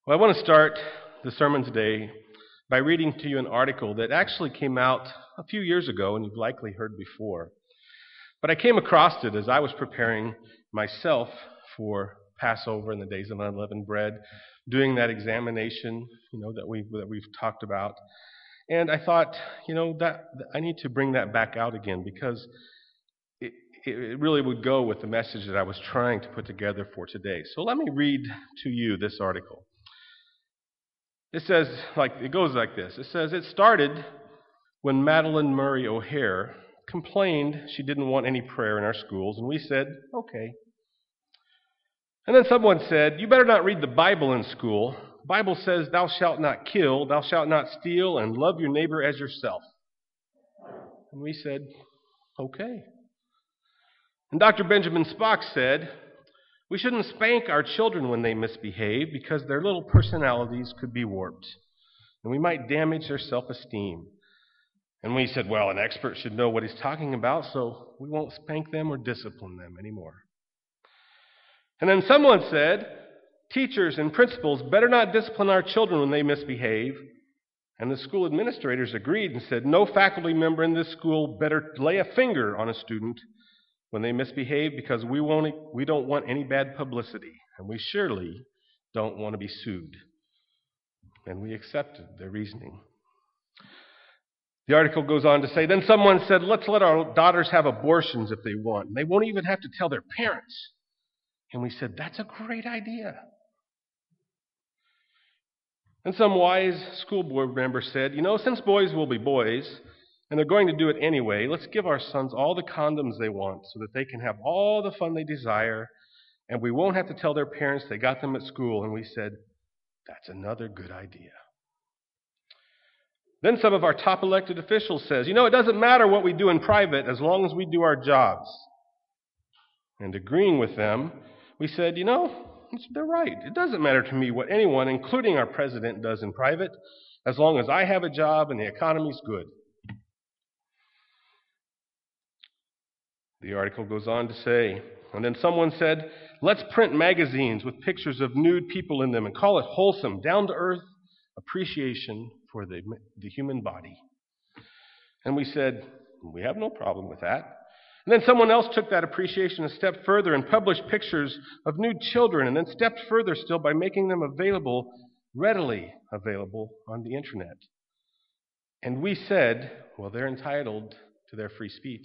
Well, I want to start the sermon today by reading to you an article that actually came out a few years ago, and you've likely heard before. But I came across it as I was preparing myself for Passover and the days of unleavened bread, doing that examination, that we've talked about. And I thought, that I need to bring that back out again because it really would go with the message that I was trying to put together for today. So let me read to you this article. It goes like this. It says, it started when Madeline Murray O'Hare complained she didn't want any prayer in our schools, and we said, okay. And then someone said, you better not read the Bible in school. The Bible says, thou shalt not kill, thou shalt not steal, and love your neighbor as yourself. And we said, okay. And Dr. Benjamin Spock said, we shouldn't spank our children when they misbehave because their little personalities could be warped, and we might damage their self-esteem. And we said, well, an expert should know what he's talking about, so we won't spank them or discipline them anymore. And then someone said, teachers and principals better not discipline our children when they misbehave. And the school administrators agreed and said, no faculty member in this school better lay a finger on a student when they misbehave because we don't want any bad publicity, and we surely don't want to be sued. And we accepted their reasoning. The article goes on to say, then someone said, let's let our daughters have abortions if they want. And they won't even have to tell their parents. And we said, that's a great idea. And some wise school board member said, since boys will be boys, and they're going to do it anyway, let's give our sons all the condoms they want so that they can have all the fun they desire, and we won't have to tell their parents they got them at school. And we said, that's another good idea. Then some of our top elected officials says, it doesn't matter what we do in private as long as we do our jobs. And agreeing with them, we said, they're right. It doesn't matter to me what anyone, including our president, does in private, as long as I have a job and the economy's good. The article goes on to say, and then someone said, let's print magazines with pictures of nude people in them and call it wholesome, down-to-earth appreciation for the human body. And we said, we have no problem with that. And then someone else took that appreciation a step further and published pictures of nude children, and then stepped further still by making them readily available on the internet. And we said, well, they're entitled to their free speech.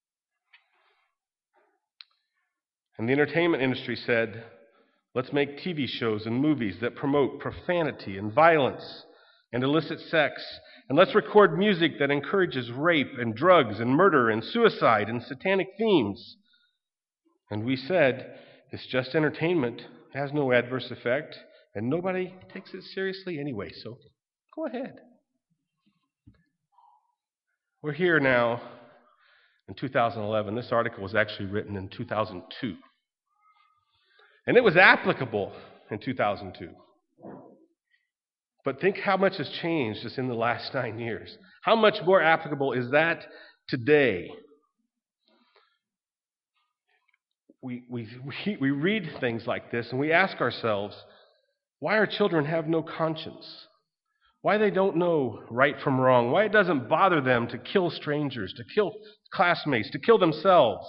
And the entertainment industry said, let's make TV shows and movies that promote profanity and violence and illicit sex. And let's record music that encourages rape and drugs and murder and suicide and satanic themes. And we said, it's just entertainment. It has no adverse effect. And nobody takes it seriously anyway, so go ahead. We're here now in 2011. This article was actually written in 2002. And it was applicable in 2002. But think how much has changed just in the last 9 years. How much more applicable is that today? We read things like this and we ask ourselves, why our children have no conscience? Why they don't know right from wrong? Why it doesn't bother them to kill strangers, to kill classmates, to kill themselves?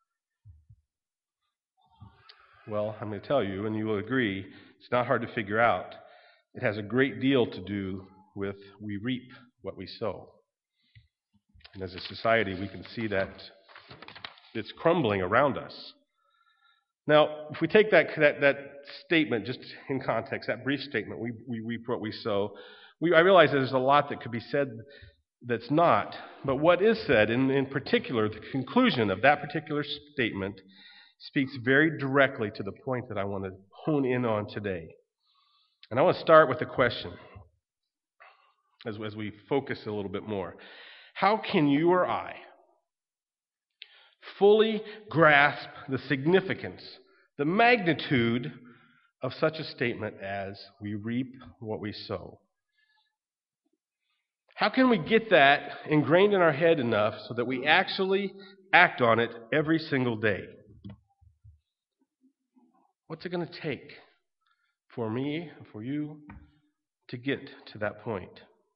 Well, I'm going to tell you, and you will agree, it's not hard to figure out. It has a great deal to do with we reap what we sow. And as a society, we can see that it's crumbling around us. Now, if we take that statement just in context, that brief statement, we reap what we sow, I realize that there's a lot that could be said that's not. But what is said, in particular, the conclusion of that particular statement, speaks very directly to the point that I want to hone in on today. And I want to start with a question as we focus a little bit more. How can you or I fully grasp the significance, the magnitude of such a statement as we reap what we sow? How can we get that ingrained in our head enough so that we actually act on it every single day? What's it going to take for me, for you, to get to that point.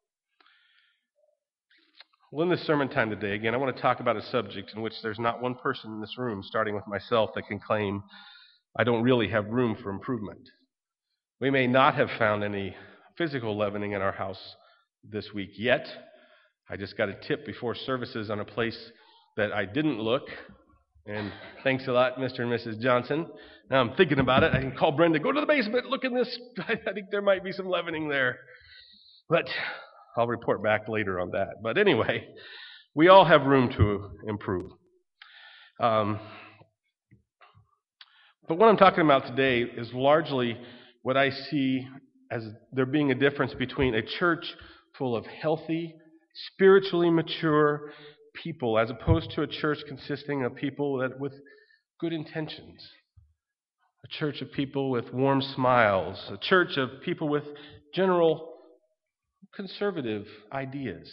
Well, in this sermon time today, again, I want to talk about a subject in which there's not one person in this room, starting with myself, that can claim I don't really have room for improvement. We may not have found any physical leavening in our house this week yet. I just got a tip before services on a place that I didn't look. And thanks a lot, Mr. and Mrs. Johnson. Now I'm thinking about it. I can call Brenda, go to the basement, look in this. I think there might be some leavening there. But I'll report back later on that. But anyway, we all have room to improve. But what I'm talking about today is largely what I see as there being a difference between a church full of healthy, spiritually mature people as opposed to a church consisting of people with good intentions. A church of people with warm smiles. A church of people with general conservative ideas.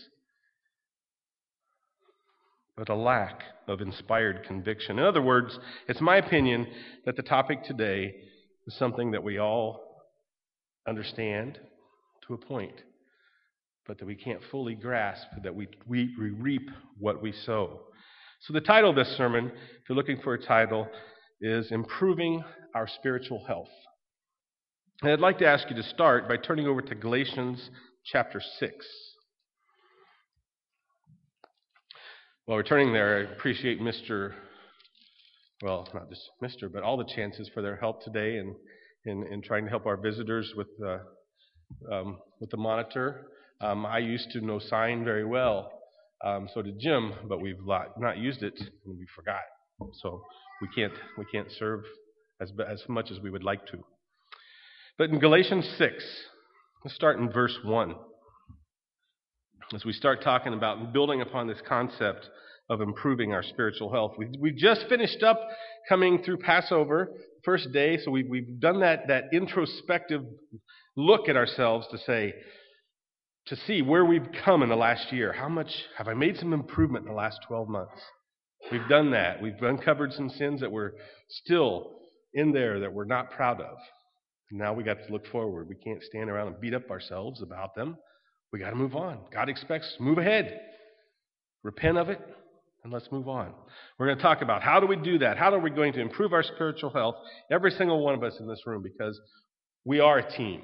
But a lack of inspired conviction. In other words, it's my opinion that the topic today is something that we all understand to a point, but that we can't fully grasp, that we reap what we sow. So the title of this sermon, if you're looking for a title, is Improving Our Spiritual Health. And I'd like to ask you to start by turning over to Galatians chapter 6. While we're turning there, I appreciate not just Mr., but all the chances for their help today in trying to help our visitors with the monitor. I used to know sign very well, so did Jim, but we've not used it and we forgot. So we can't serve as much as we would like to. But in Galatians 6, let's start in verse 1. As we start talking about and building upon this concept of improving our spiritual health. We've just finished up coming through Passover, first day, so we've done that introspective look at ourselves to see where we've come in the last year. How much have I made some improvement in the last 12 months? We've done that. We've uncovered some sins that were still in there that we're not proud of. And now we got to look forward. We can't stand around and beat up ourselves about them. We got to move on. God expects us to move ahead. Repent of it, and let's move on. We're going to talk about how do we do that? How are we going to improve our spiritual health? Every single one of us in this room, because we are a team.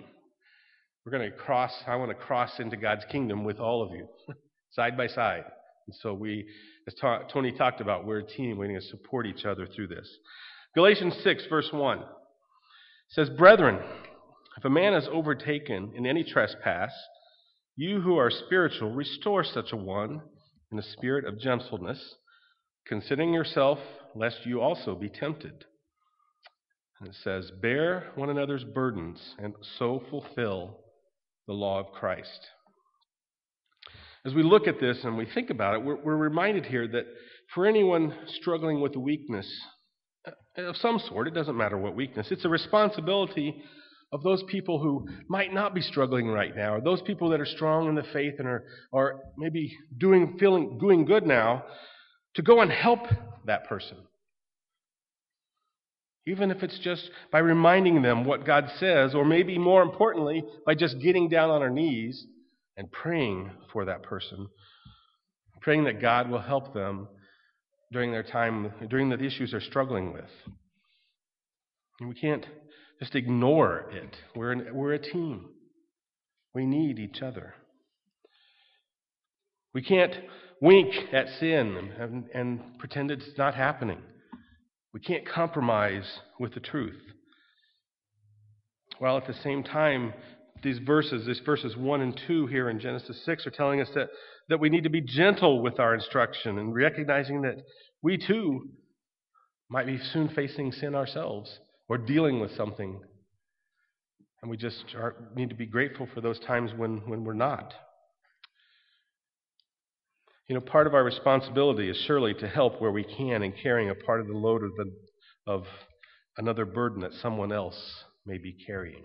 I want to cross into God's kingdom with all of you, side by side. And so as Tony talked about, we're a team. We need to support each other through this. Galatians 6, verse 1 says, Brethren, if a man is overtaken in any trespass, you who are spiritual, restore such a one in a spirit of gentleness, considering yourself, lest you also be tempted. And it says, bear one another's burdens, and so fulfill the law of Christ. As we look at this and we think about it, we're reminded here that for anyone struggling with a weakness of some sort, it doesn't matter what weakness, it's a responsibility of those people who might not be struggling right now, or those people that are strong in the faith and are maybe doing good now, to go and help that person. Even if it's just by reminding them what God says, or maybe more importantly, by just getting down on our knees and praying for that person, praying that God will help them during their time, during the issues they're struggling with. And we can't just ignore it. We're a team. We need each other. We can't wink at sin and pretend it's not happening. We can't compromise with the truth. While at the same time, these verses 1 and 2 here in Genesis 6 are telling us that we need to be gentle with our instruction and recognizing that we too might be soon facing sin ourselves or dealing with something. And we just need to be grateful for those times when we're not. You know, part of our responsibility is surely to help where we can in carrying a part of the load of another burden that someone else may be carrying.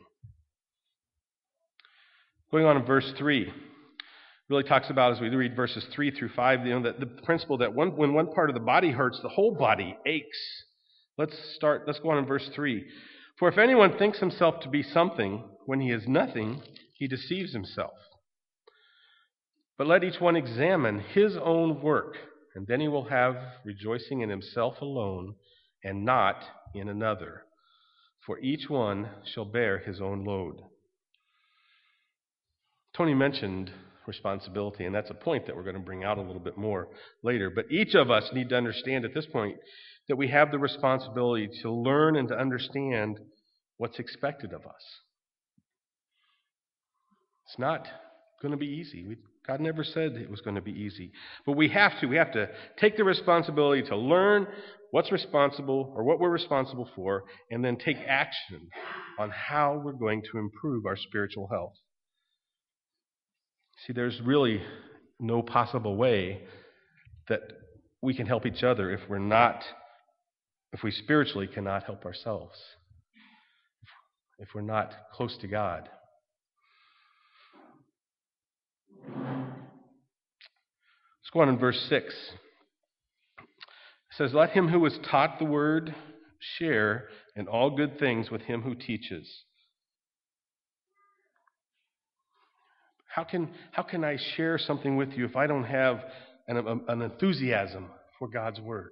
Going on in verse 3, really talks about, as we read verses 3 through 5, that the principle that when one part of the body hurts, the whole body aches. Let's go on in verse 3. For if anyone thinks himself to be something when he is nothing, he deceives himself. But let each one examine his own work, and then he will have rejoicing in himself alone and not in another. For each one shall bear his own load. Tony mentioned responsibility, and that's a point that we're going to bring out a little bit more later. But each of us need to understand at this point that we have the responsibility to learn and to understand what's expected of us. It's not going to be easy. God never said it was going to be easy. But we have to. We have to take the responsibility to learn what's responsible or what we're responsible for, and then take action on how we're going to improve our spiritual health. See, there's really no possible way that we can help each other if we spiritually cannot help ourselves, if we're not close to God. Let's go on in verse 6. It says, "Let him who is taught the word share in all good things with him who teaches." How can I share something with you if I don't have an enthusiasm for God's word?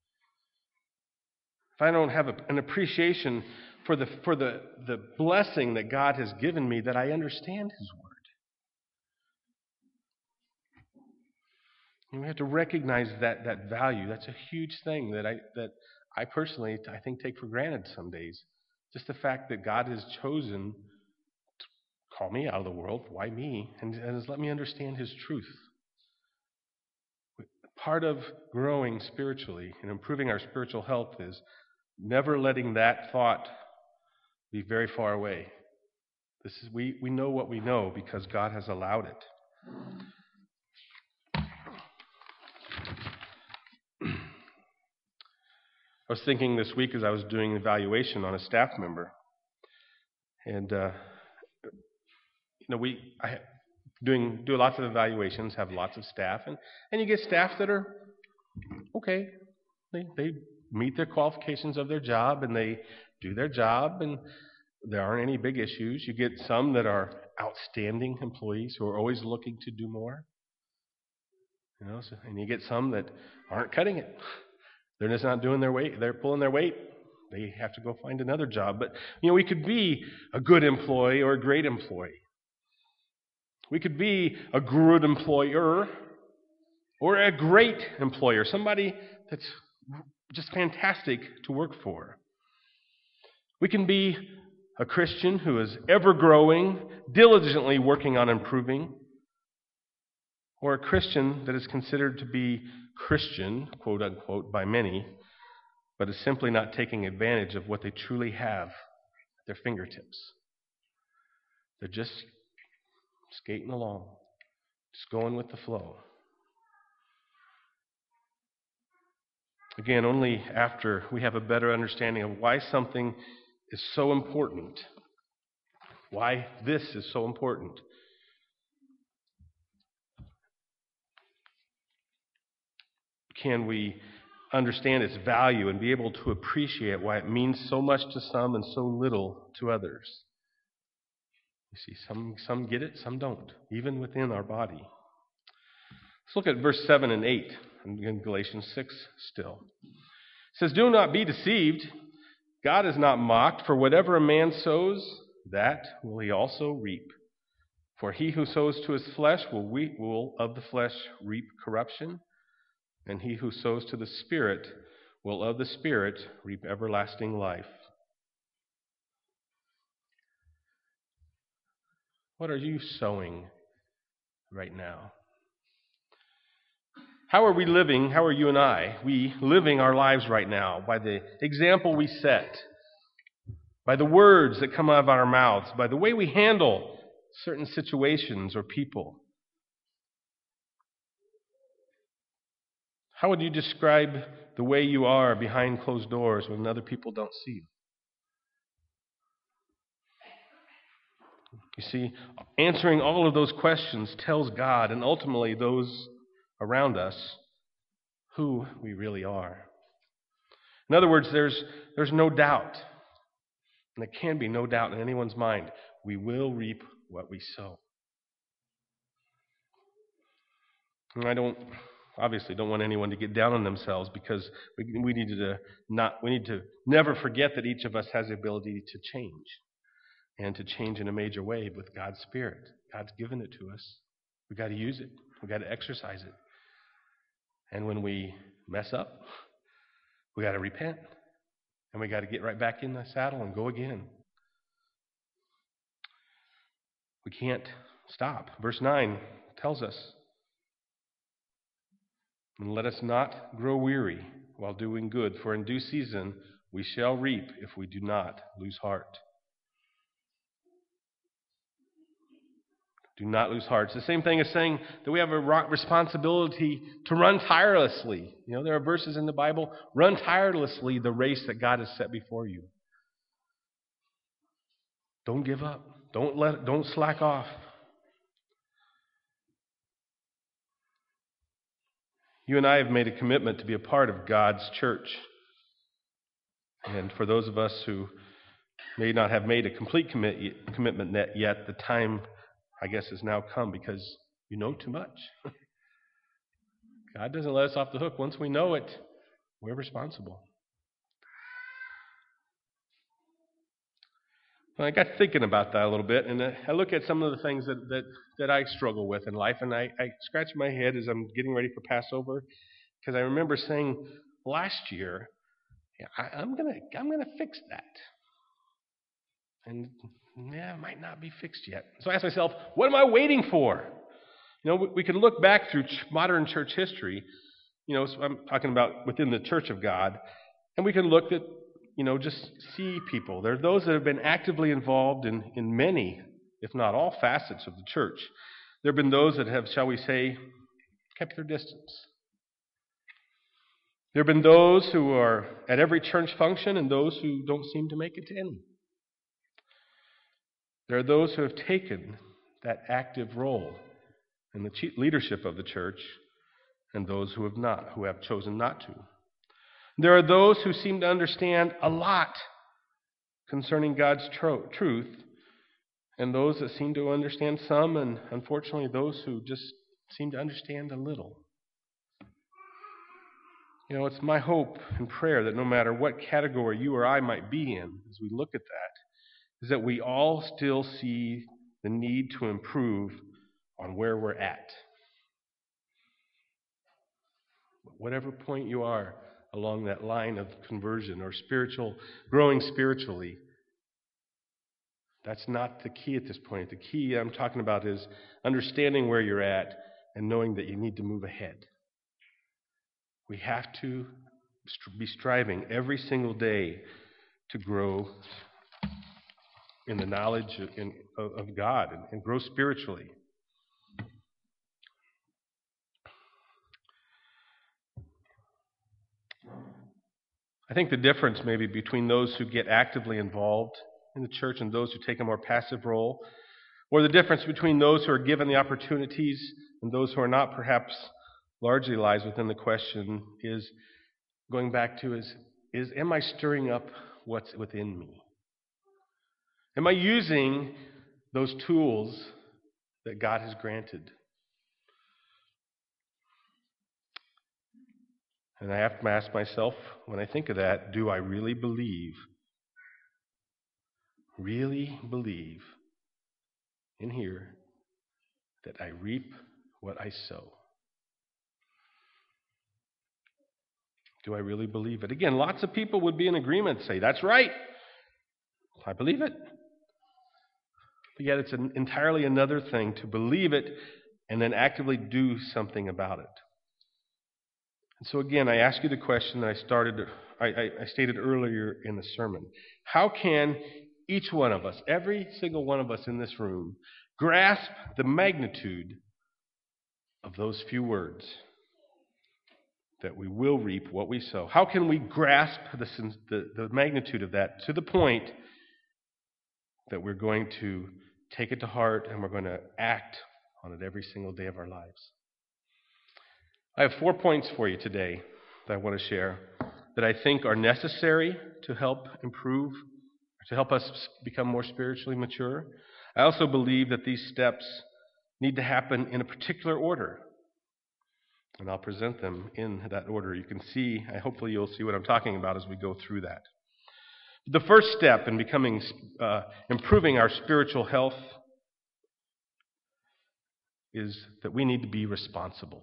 If I don't have an appreciation for the blessing that God has given me, that I understand His word. And we have to recognize that value. That's a huge thing that I personally, I think, take for granted some days. Just the fact that God has chosen to call me out of the world. Why me? And has let me understand His truth. Part of growing spiritually and improving our spiritual health is never letting that thought be very far away. We know what we know because God has allowed it. I was thinking this week as I was doing an evaluation on a staff member, and I do lots of evaluations, have lots of staff, and you get staff that are okay. They meet their qualifications of their job, and they do their job, and there aren't any big issues. You get some that are outstanding employees who are always looking to do more. And you get some that aren't cutting it. They're just not doing their weight. They're pulling their weight. They have to go find another job. But, we could be a good employee or a great employee. We could be a good employer or a great employer, somebody that's just fantastic to work for. We can be a Christian who is ever growing, diligently working on improving, or a Christian that is considered to be Christian, quote unquote, by many, but is simply not taking advantage of what they truly have at their fingertips. They're just skating along, just going with the flow. Again, only after we have a better understanding of why something is so important, why this is so important, can we understand its value and be able to appreciate why it means so much to some and so little to others. You see, some get it, some don't, even within our body. Let's look at verse 7 and 8 in Galatians 6 still. It says, "Do not be deceived. God is not mocked, for whatever a man sows, that will he also reap. For he who sows to his flesh will of the flesh reap corruption, and he who sows to the Spirit will of the Spirit reap everlasting life." What are you sowing right now? How are we living? How are you and I? We living our lives right now by the example we set, by the words that come out of our mouths, by the way we handle certain situations or people. How would you describe the way you are behind closed doors when other people don't see you? You see, answering all of those questions tells God and ultimately those around us who we really are. In other words, there's no doubt And there can be no doubt in anyone's mind, we will reap what we sow. And I obviously don't want anyone to get down on themselves, because we need to never forget that each of us has the ability to change, and to change in a major way with God's Spirit. God's given it to us. We've got to use it. We've got to exercise it. And when we mess up, we got to repent. And we got to get right back in the saddle and go again. We can't stop. Verse 9 tells us, "And let us not grow weary while doing good, for in due season we shall reap if we do not lose heart." Do not lose heart. It's the same thing as saying that we have a responsibility to run tirelessly. There are verses in the Bible, run tirelessly the race that God has set before you. Don't give up. Don't slack off. You and I have made a commitment to be a part of God's church. And for those of us who may not have made a complete commitment yet, the time, I guess, has now come, because you know too much. God doesn't let us off the hook. Once we know it, we're responsible. Well, I got thinking about that a little bit, and I look at some of the things that I struggle with in life, and I scratch my head as I'm getting ready for Passover, because I remember saying last year, I'm gonna fix that. And it might not be fixed yet. So I ask myself, what am I waiting for? We could look back through modern church history. So I'm talking about within the Church of God, and we can look at, just see people. There are those that have been actively involved in many, if not all, facets of the church. There have been those that have, shall we say, kept their distance. There have been those who are at every church function and those who don't seem to make it to any. There are those who have taken that active role in the leadership of the church, and those who have chosen not to. There are those who seem to understand a lot concerning God's truth, and those that seem to understand some, and unfortunately those who just seem to understand a little. It's my hope and prayer that no matter what category you or I might be in, as we look at that, is that we all still see the need to improve on where we're at. Whatever point you are along that line of conversion or growing spiritually, that's not the key at this point. The key I'm talking about is understanding where you're at and knowing that you need to move ahead. We have to be striving every single day to grow in the knowledge of God and grow spiritually. I think the difference maybe between those who get actively involved in the church and those who take a more passive role, or the difference between those who are given the opportunities and those who are not, perhaps largely lies within the question is going back to is am I stirring up what's within me? Am I using those tools that God has granted? And I have to ask myself, when I think of that, do I really believe in here that I reap what I sow? Do I really believe it? Again, lots of people would be in agreement, say, that's right. I believe it. But yet it's entirely another thing to believe it and then actively do something about it. And so again, I ask you the question that I stated earlier in the sermon. How can each one of us, every single one of us in this room, grasp the magnitude of those few words? That we will reap what we sow. How can we grasp the magnitude of that to the point that we're going to take it to heart and we're going to act on it every single day of our lives? I have 4 points for you today that I want to share that I think are necessary to help improve, to help us become more spiritually mature. I also believe that these steps need to happen in a particular order. And I'll present them in that order. You can see, hopefully you'll see what I'm talking about as we go through that. The first step in improving our spiritual health is that we need to be responsible.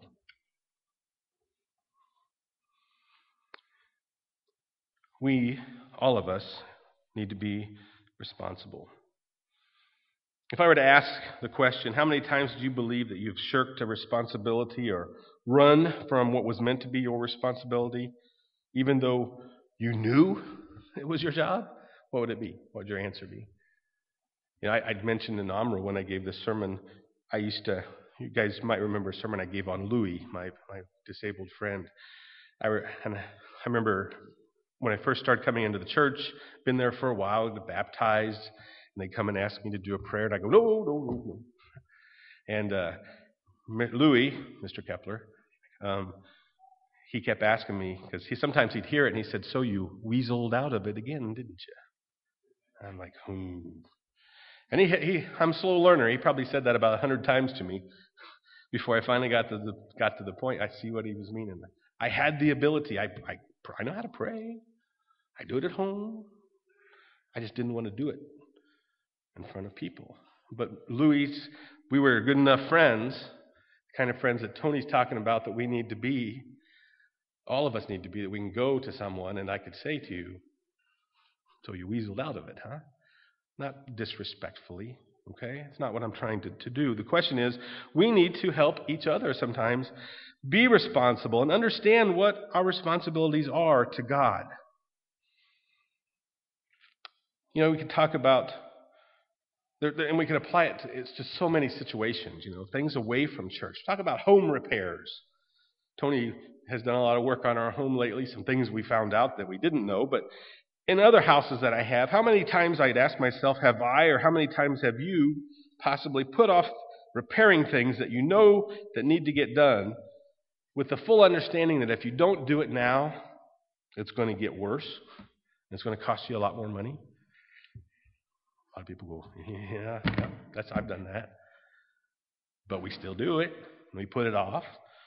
We, all of us, need to be responsible. If I were to ask the question, how many times do you believe that you've shirked a responsibility or run from what was meant to be your responsibility, even though you knew it was your job? What would it be? What would your answer be? I'd mentioned in Amra when I gave this sermon, you guys might remember a sermon I gave on Louis, my disabled friend. I remember when I first started coming into the church, been there for a while, got baptized, and they come and ask me to do a prayer, and I go, no. And Louis, Mr. Kepler, he kept asking me, because sometimes he'd hear it, and he said, so you weaseled out of it again, didn't you? I'm like, And I'm a slow learner. He probably said that about 100 times to me before I finally got to the point. I see what he was meaning. I had the ability. I know how to pray. I do it at home. I just didn't want to do it in front of people. But Louis, we were good enough friends, the kind of friends that Tony's talking about that we need to be, all of us need to be, that we can go to someone and I could say to you, so you weaseled out of it, huh? Not disrespectfully, okay? It's not what I'm trying to do. The question is, we need to help each other sometimes be responsible and understand what our responsibilities are to God. We can talk about, and we can apply it it's just so many situations, things away from church. Talk about home repairs. Tony has done a lot of work on our home lately, some things we found out that we didn't know, but in other houses that I have, how many times I'd ask myself, have I, or how many times have you possibly put off repairing things that you know that need to get done with the full understanding that if you don't do it now, it's going to get worse, and it's going to cost you a lot more money? A lot of people go, yeah, I've done that. But we still do it, and we put it off.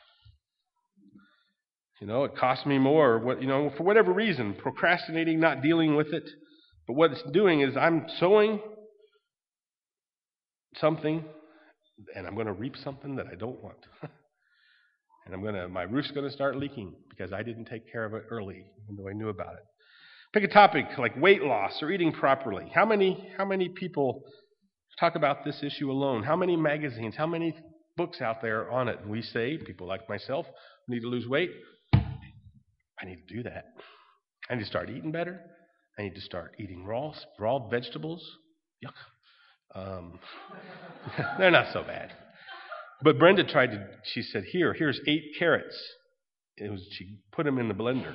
It costs me more, for whatever reason, procrastinating, not dealing with it. But what it's doing is I'm sowing something, and I'm going to reap something that I don't want. And my roof's going to start leaking because I didn't take care of it early, even though I knew about it. Pick a topic like weight loss or eating properly. How many people talk about this issue alone? How many magazines, how many books out there on it? And we say, people like myself, need to lose weight. I need to do that. I need to start eating better. I need to start eating raw vegetables. Yuck. They're not so bad. But Brenda she said, here's 8 carrots. She put them in the blender.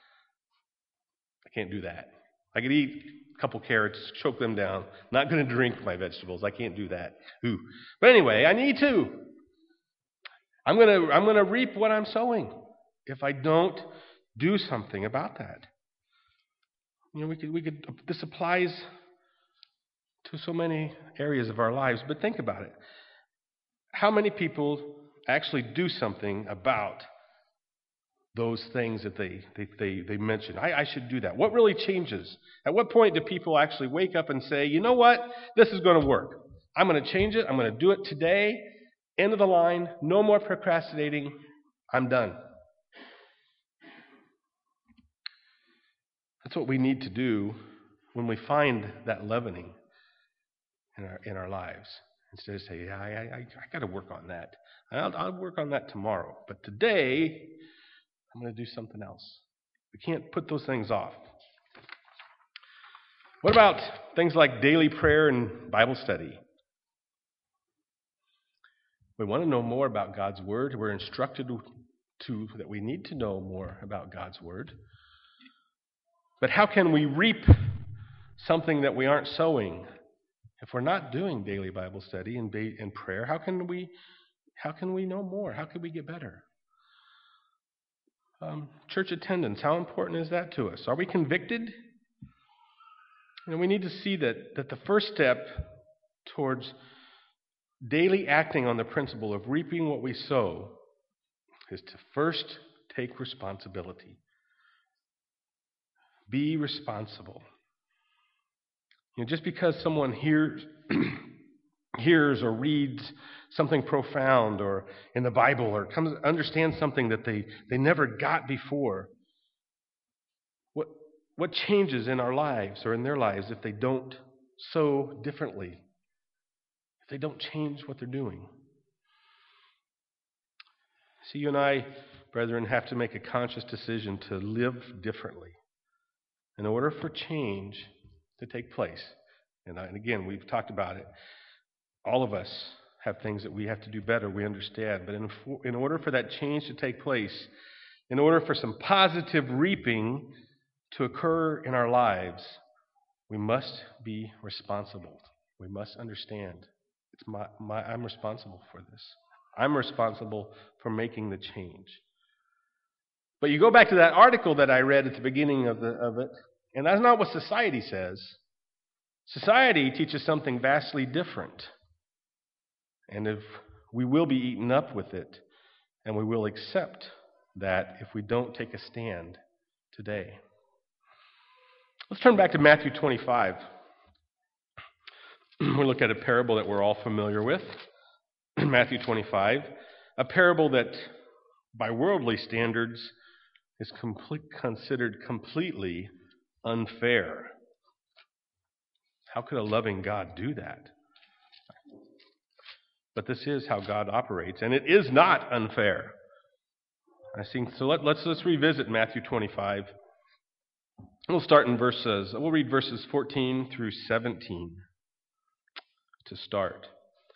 I can't do that. I could eat a couple carrots, choke them down. Not going to drink my vegetables. I can't do that. Ooh. But anyway, I need to. I'm going to reap what I'm sowing if I don't do something about that. This applies to so many areas of our lives, but think about it. How many people actually do something about those things that they mention? I should do that. What really changes? At what point do people actually wake up and say, you know what? This is going to work. I'm going to change it. I'm going to do it today. End of the line. No more procrastinating. I'm done. That's what we need to do when we find that leavening in our lives. Instead of saying, I got to work on that. I'll work on that tomorrow. But today, I'm going to do something else. We can't put those things off. What about things like daily prayer and Bible study? We want to know more about God's Word. We're instructed that we need to know more about God's Word. But how can we reap something that we aren't sowing? If we're not doing daily Bible study and prayer, how can we know more? How can we get better? Church attendance, how important is that to us? Are we convicted? And we need to see that the first step towards daily acting on the principle of reaping what we sow is to first take responsibility. Be responsible. Just because someone hears or reads something profound or in the Bible or understands something that they never got before, what changes in our lives or in their lives if they don't sow differently? If they don't change what they're doing? See, you and I, brethren, have to make a conscious decision to live differently in order for change to take place. And again, we've talked about it. All of us have things that we have to do better, we understand. But in order for that change to take place, in order for some positive reaping to occur in our lives, we must be responsible. We must understand. I'm responsible for this. I'm responsible for making the change. But you go back to that article that I read at the beginning of it, and that's not what society says. Society teaches something vastly different. And if we will be eaten up with it, and we will accept that if we don't take a stand today. Let's turn back to Matthew 25. We'll look at a parable that we're all familiar with. Matthew 25, a parable that by worldly standards is considered completely unfair. How could a loving God do that? But this is how God operates, and it is not unfair. So let's revisit Matthew 25. We'll start in we'll read verses 14 through 17 to start.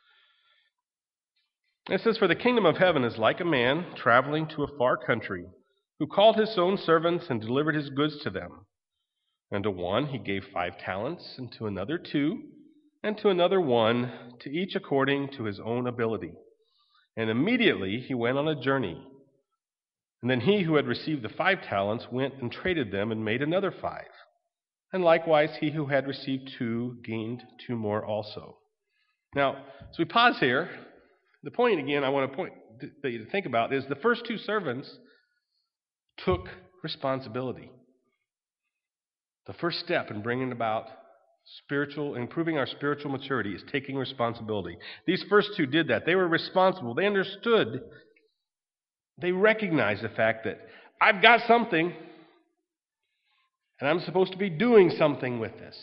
It says, "For the kingdom of heaven is like a man traveling to a far country, who called his own servants and delivered his goods to them. And to one he gave 5 talents, and to another 2, and to another 1, to each according to his own ability. And immediately he went on a journey. And then he who had received the 5 talents went and traded them and made another 5. And likewise he who had received 2 gained 2 more also." Now, as we pause here, the point again I want that you to think about is the first 2 servants took responsibility. The first step in bringing about improving our spiritual maturity is taking responsibility. These first 2 did that. They were responsible. They understood. They recognized the fact that I've got something, and I'm supposed to be doing something with this.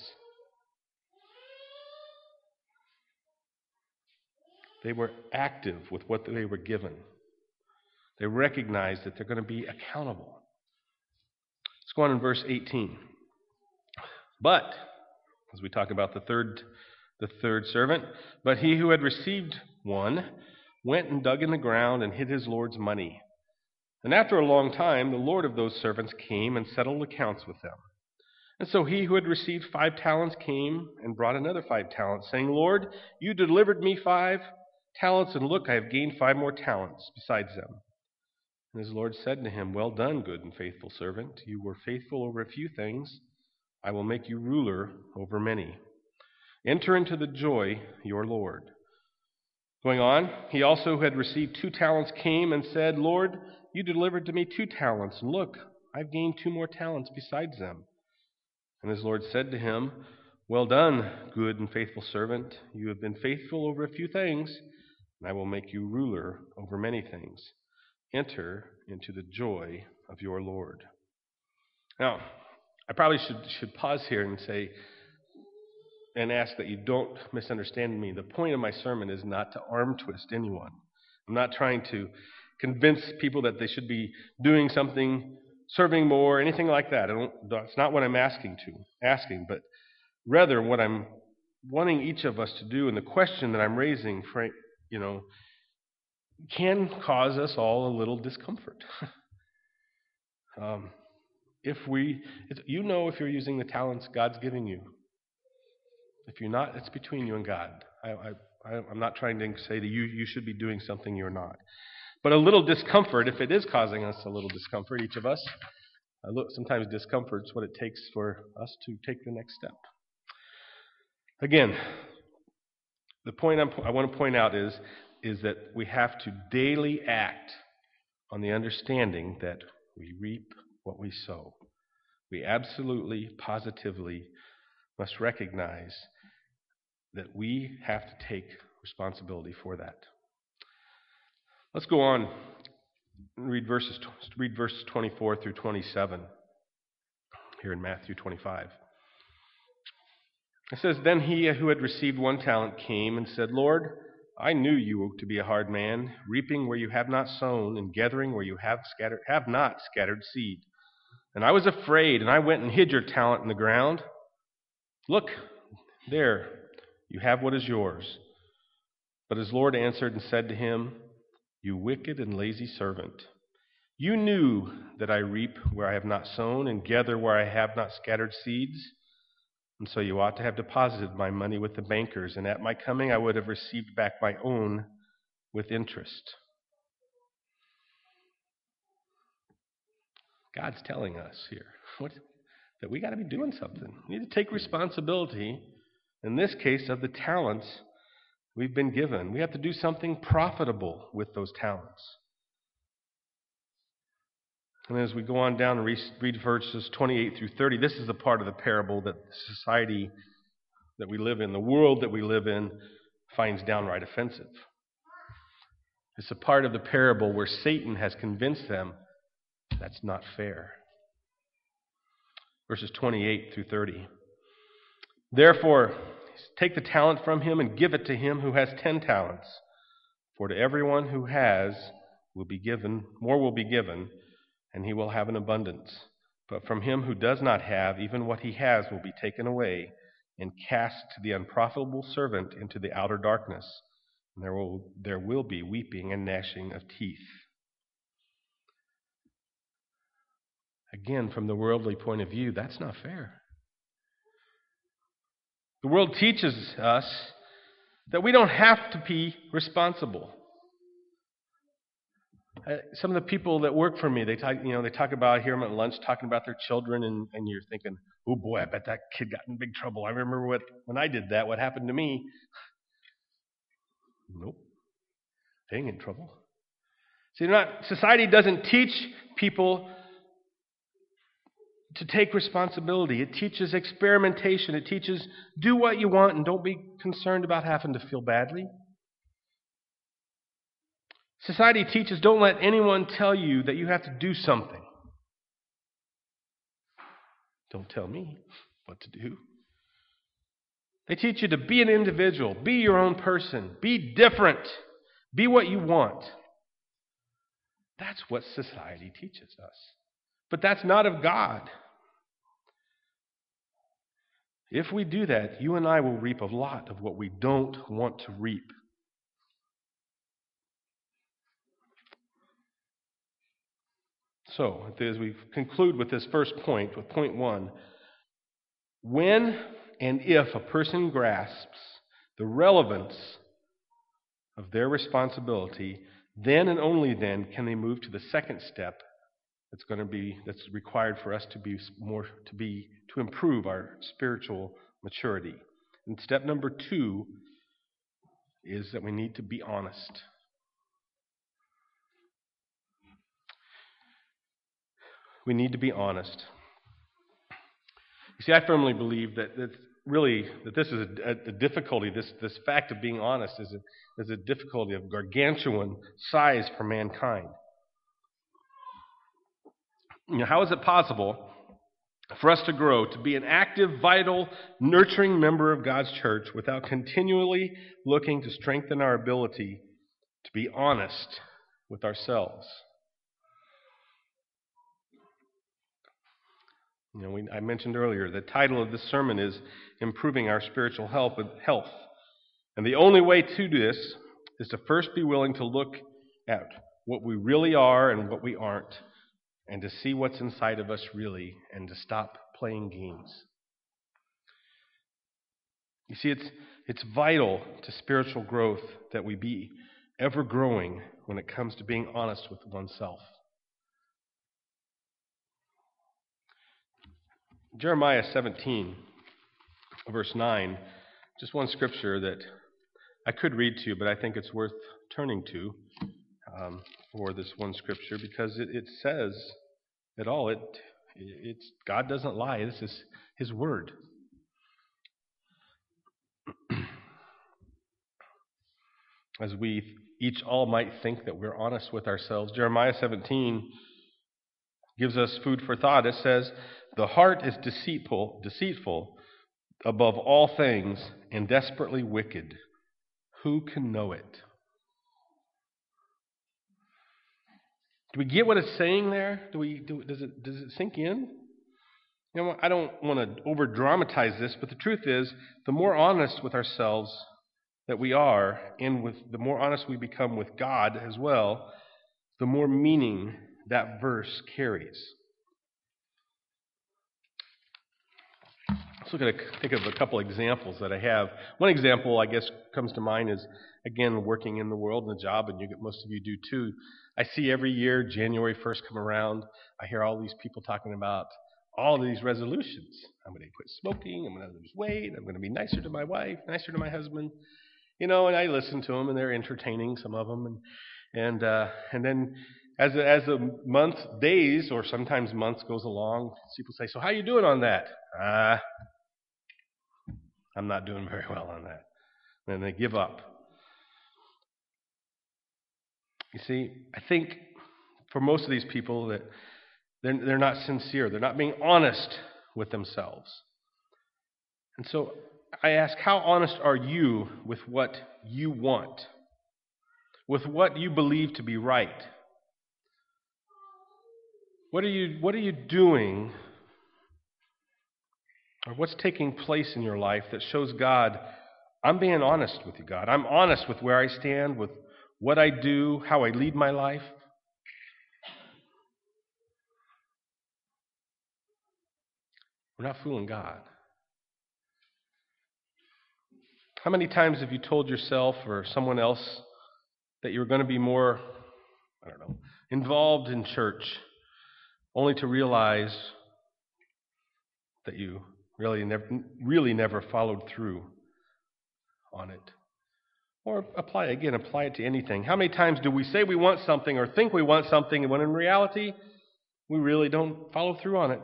They were active with what they were given. They recognized that they're going to be accountable. Let's go on in verse 18. "But," as we talk about the third servant, "but he who had received 1 went and dug in the ground and hid his Lord's money. And after a long time, the Lord of those servants came and settled accounts with them. And so he who had received 5 talents came and brought another 5 talents, saying, 'Lord, you delivered me 5 talents, and look, I have gained 5 more talents besides them.' And his Lord said to him, 'Well done, good and faithful servant. You were faithful over a few things. I will make you ruler over many. Enter into the joy of your Lord.' Going on, he also who had received 2 talents came and said, 'Lord, you delivered to me 2 talents, and look, I've gained 2 more talents besides them.' And his Lord said to him, 'Well done, good and faithful servant. You have been faithful over a few things, and I will make you ruler over many things. Enter into the joy of your Lord.'" Now, I probably should pause here and ask that you don't misunderstand me. The point of my sermon is not to arm twist anyone. I'm not trying to convince people that they should be doing something, serving more, anything like that. That's not what I'm asking, but rather what I'm wanting each of us to do, and the question that I'm raising, can cause us all a little discomfort. If you're using the talents God's giving you. If you're not, it's between you and God. I'm not trying to say that you should be doing something you're not. But a little discomfort, if it is causing us a little discomfort, each of us, sometimes discomfort is what it takes for us to take the next step. Again, the point I want to point out is that we have to daily act on the understanding that we reap what we sow. We absolutely, positively must recognize that we have to take responsibility for that. Let's go on and read verses 24 through 27 here in Matthew 25. It says, "Then he who had received 1 talent came and said, 'Lord, I knew you to be a hard man, reaping where you have not sown, and gathering where you have not scattered seed. And I was afraid, and I went and hid your talent in the ground. Look, there, you have what is yours.' But his Lord answered and said to him, 'You wicked and lazy servant, you knew that I reap where I have not sown, and gather where I have not scattered seeds. And so you ought to have deposited my money with the bankers, and at my coming I would have received back my own with interest.'" God's telling us here that we got to be doing something. We need to take responsibility, in this case, of the talents we've been given. We have to do something profitable with those talents. And as we go on down and read verses 28 through 30, this is the part of the parable that the society that we live in, the world that we live in, finds downright offensive. It's a part of the parable where Satan has convinced them that's not fair. Verses 28 through 30. "Therefore, take the talent from him and give it to him who has 10 talents. For to everyone who has will be given, more will be given, and he will have an abundance. But from him who does not have, even what he has will be taken away, and cast the unprofitable servant into the outer darkness. And there will be weeping and gnashing of teeth." Again, from the worldly point of view, that's not fair. The world teaches us that we don't have to be responsible. Some of the people that work for me, they talk about, I hear them at lunch talking about their children, and you're thinking, "Oh boy, I bet that kid got in big trouble. I remember when I did that, what happened to me." Nope, they ain't in trouble. See, society doesn't teach people to take responsibility. It teaches experimentation. It teaches do what you want and don't be concerned about having to feel badly. Society teaches don't let anyone tell you that you have to do something. Don't tell me what to do. They teach you to be an individual, be your own person, be different, be what you want. That's what society teaches us. But that's not of God. If we do that, you and I will reap a lot of what we don't want to reap. So, as we conclude with this first point, with point 1, when and if a person grasps the relevance of their responsibility, then and only then can they move to the second step that's required for us to improve our spiritual maturity. And step number 2 is that we need to be honest. We need to be honest. You see, I firmly believe that this is a difficulty. This fact of being honest is a difficulty of gargantuan size for mankind. How is it possible for us to grow to be an active, vital, nurturing member of God's church without continually looking to strengthen our ability to be honest with ourselves? I mentioned earlier, the title of this sermon is Improving Our Spiritual Health. And the only way to do this is to first be willing to look at what we really are and what we aren't, and to see what's inside of us really, and to stop playing games. You see, it's vital to spiritual growth that we be ever growing when it comes to being honest with oneself. Jeremiah 17, verse 9, just one scripture that I could read to you, but I think it's worth turning to for this one scripture because it says it all. It's God doesn't lie. This is His word. As we each all might think that we're honest with ourselves. Jeremiah 17 gives us food for thought. It says, "The heart is deceitful above all things and desperately wicked. Who can know it?" Do we get what it's saying there? Does it sink in? You know, I don't want to over dramatize this, but the truth is, the more honest with ourselves that we are, and the more honest we become with God as well, the more meaning that verse carries. Let's think of a couple examples that I have. One example, I guess, comes to mind is, again, working in the world and the job, and most of you do too. I see every year January 1st come around, I hear all these people talking about all of these resolutions. I'm going to quit smoking, I'm going to lose weight, I'm going to be nicer to my wife, nicer to my husband. You know, and I listen to them, and they're entertaining, some of them. And then as the month, days, or sometimes months goes along, people say, "So how you doing on that?" I'm not doing very well on that. And they give up. You see, I think for most of these people that they're not sincere. They're not being honest with themselves. And so I ask, how honest are you with what you want? With what you believe to be right? What are you doing, or what's taking place in your life that shows God, I'm being honest with you, God. I'm honest with where I stand, with what I do, how I lead my life? We're not fooling God. How many times have you told yourself or someone else that you were going to be more, involved in church, only to realize that you really never followed through on it? Or apply it to anything. How many times do we say we want something or think we want something when in reality we really don't follow through on it?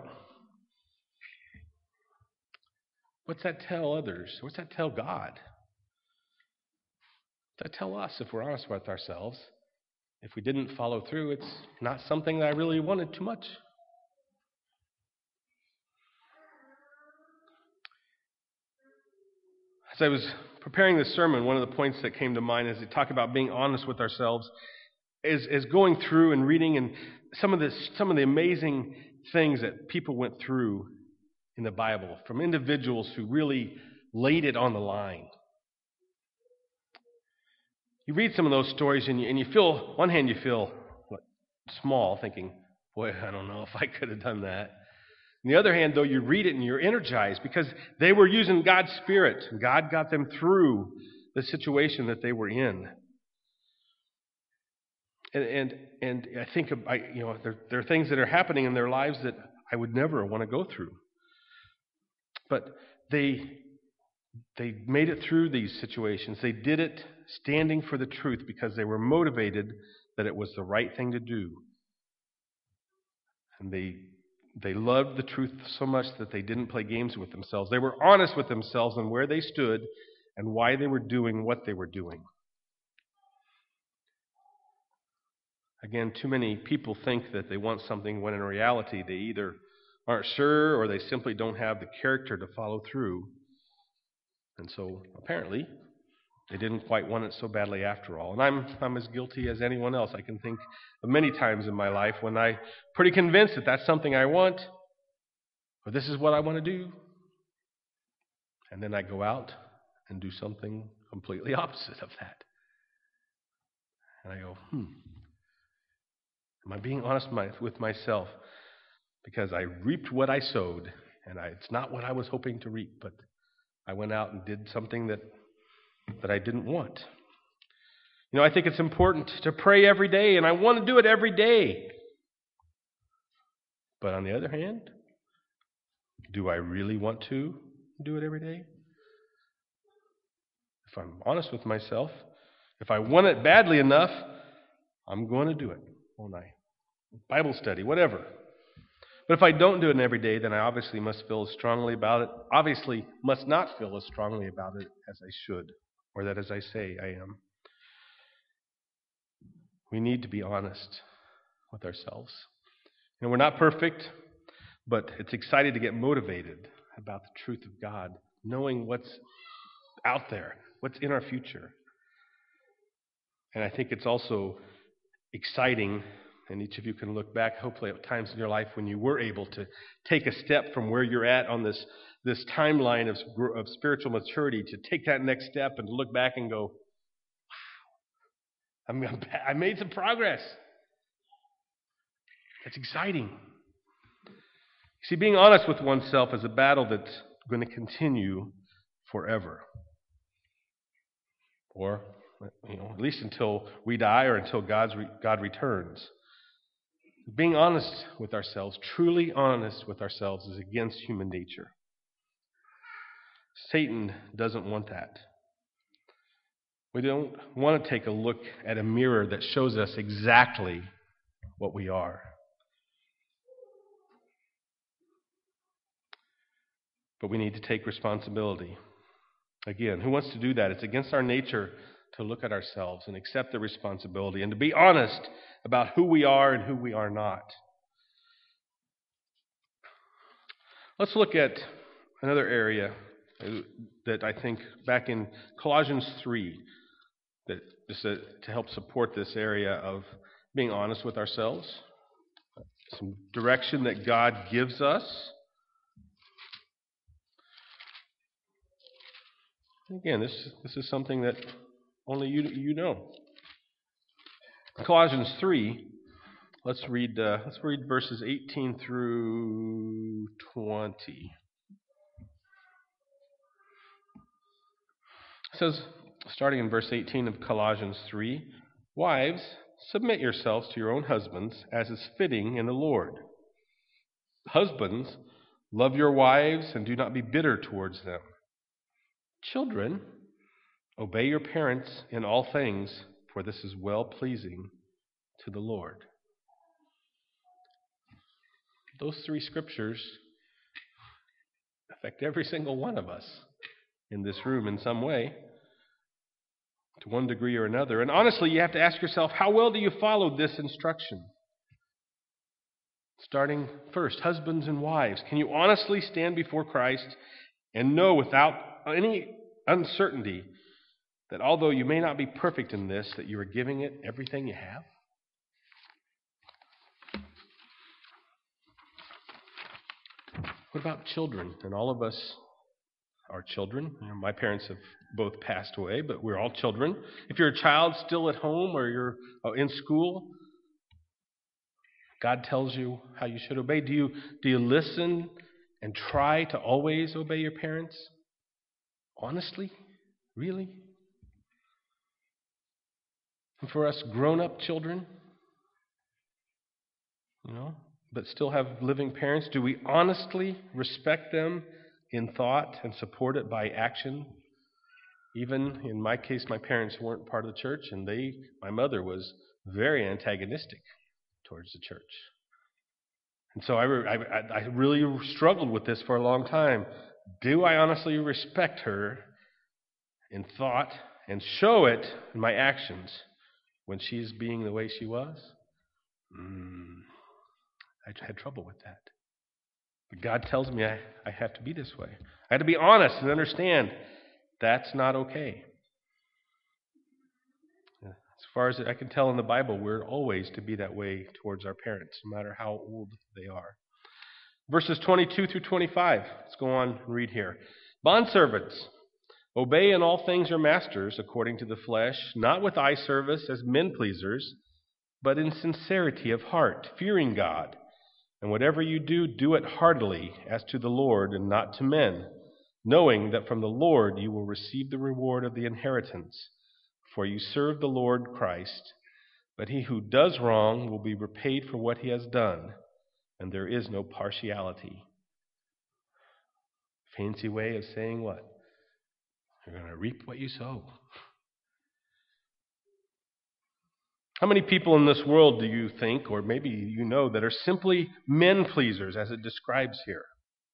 What's that tell others? What's that tell God? What's that tell us if we're honest with ourselves? If we didn't follow through, it's not something that I really wanted too much. As I was preparing this sermon, one of the points that came to mind as we talk about being honest with ourselves is going through and reading and some of the amazing things that people went through in the Bible from individuals who really laid it on the line. You read some of those stories and you feel, on one hand, you feel small, thinking, boy, I don't know if I could have done that. On the other hand, though, you read it and you're energized because they were using God's Spirit. And God got them through the situation that they were in. And I think there are things that are happening in their lives that I would never want to go through. But they made it through these situations. They did it standing for the truth because they were motivated that it was the right thing to do. And they loved the truth so much that they didn't play games with themselves. They were honest with themselves on where they stood and why they were doing what they were doing. Again, too many people think that they want something when in reality they either aren't sure or they simply don't have the character to follow through. And so apparently they didn't quite want it so badly after all. And I'm as guilty as anyone else. I can think of many times in my life when I'm pretty convinced that that's something I want, or this is what I want to do. And then I go out and do something completely opposite of that. And I go, am I being honest with myself? Because I reaped what I sowed, and it's not what I was hoping to reap, but I went out and did something that I didn't want. You know, I think it's important to pray every day, and I want to do it every day. But on the other hand, do I really want to do it every day? If I'm honest with myself, if I want it badly enough, I'm going to do it, won't I? Bible study, whatever. But if I don't do it every day, then I obviously must feel as strongly about it. Obviously, must not feel as strongly about it as I should, or that as I say I am. We need to be honest with ourselves. We're not perfect, but it's exciting to get motivated about the truth of God, knowing what's out there, what's in our future. And I think it's also exciting, and each of you can look back, hopefully, at times in your life when you were able to take a step from where you're at on this timeline of spiritual maturity, to take that next step and to look back and go, wow, I made some progress. That's exciting. See, being honest with oneself is a battle that's going to continue forever. Or, at least until we die or until God returns. Being honest with ourselves, truly honest with ourselves, is against human nature. Satan doesn't want that. We don't want to take a look at a mirror that shows us exactly what we are. But we need to take responsibility. Again, who wants to do that? It's against our nature to look at ourselves and accept the responsibility and to be honest about who we are and who we are not. Let's look at another area that I think back in Colossians 3, that just to help support this area of being honest with ourselves, some direction that God gives us. Again, this is something that only you know. Colossians 3. Let's read verses 18 through 20. It says, starting in verse 18 of Colossians 3, "Wives, submit yourselves to your own husbands, as is fitting in the Lord. Husbands, love your wives and do not be bitter towards them. Children, obey your parents in all things, for this is well-pleasing to the Lord." Those three scriptures affect every single one of us in this room in some way, to one degree or another. And honestly, you have to ask yourself, how well do you follow this instruction? Starting first, husbands and wives. Can you honestly stand before Christ and know without any uncertainty that although you may not be perfect in this, that you are giving it everything you have? What about children? And all of us are children. My parents have both passed away, but we're all children. If you're a child still at home or you're in school, God tells you how you should obey. Do you listen and try to always obey your parents? Honestly? Really? And for us grown-up children, but still have living parents, do we honestly respect them in thought and support it by action? Even in my case, my parents weren't part of the church, and my mother was very antagonistic towards the church. And so I really struggled with this for a long time. Do I honestly respect her in thought and show it in my actions when she's being the way she was? I had trouble with that. But God tells me I have to be this way. I have to be honest and understand that's not okay. As far as I can tell in the Bible, we're always to be that way towards our parents, no matter how old they are. Verses 22 through 25. Let's go on and read here. "Bondservants, obey in all things your masters according to the flesh, not with eye service as men pleasers, but in sincerity of heart, fearing God. And whatever you do, do it heartily, as to the Lord and not to men, knowing that from the Lord you will receive the reward of the inheritance. For you serve the Lord Christ. But he who does wrong will be repaid for what he has done, and there is no partiality." Fancy way of saying what? You're going to reap what you sow. How many people in this world do you think, or maybe you know, that are simply men pleasers, as it describes here?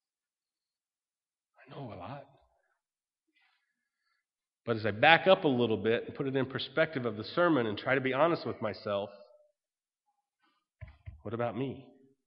I know a lot. But as I back up a little bit and put it in perspective of the sermon and try to be honest with myself, what about me?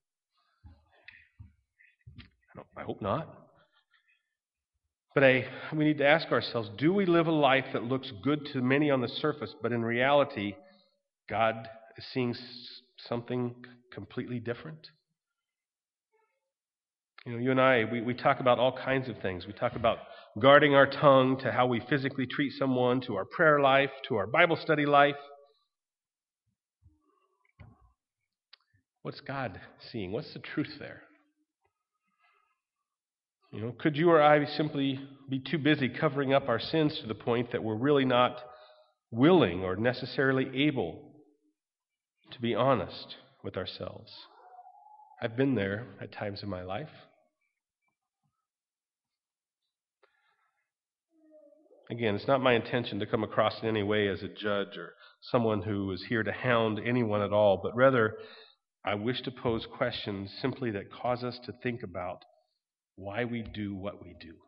I hope not. But we need to ask ourselves, do we live a life that looks good to many on the surface, but in reality, God is seeing something completely different? You know, you and I, we talk about all kinds of things. We talk about guarding our tongue, to how we physically treat someone, to our prayer life, to our Bible study life. What's God seeing? What's the truth there? You know, could you or I simply be too busy covering up our sins to the point that we're really not willing or necessarily able to be honest with ourselves? I've been there at times in my life. Again, it's not my intention to come across in any way as a judge or someone who is here to hound anyone at all, but rather I wish to pose questions simply that cause us to think about why we do what we do.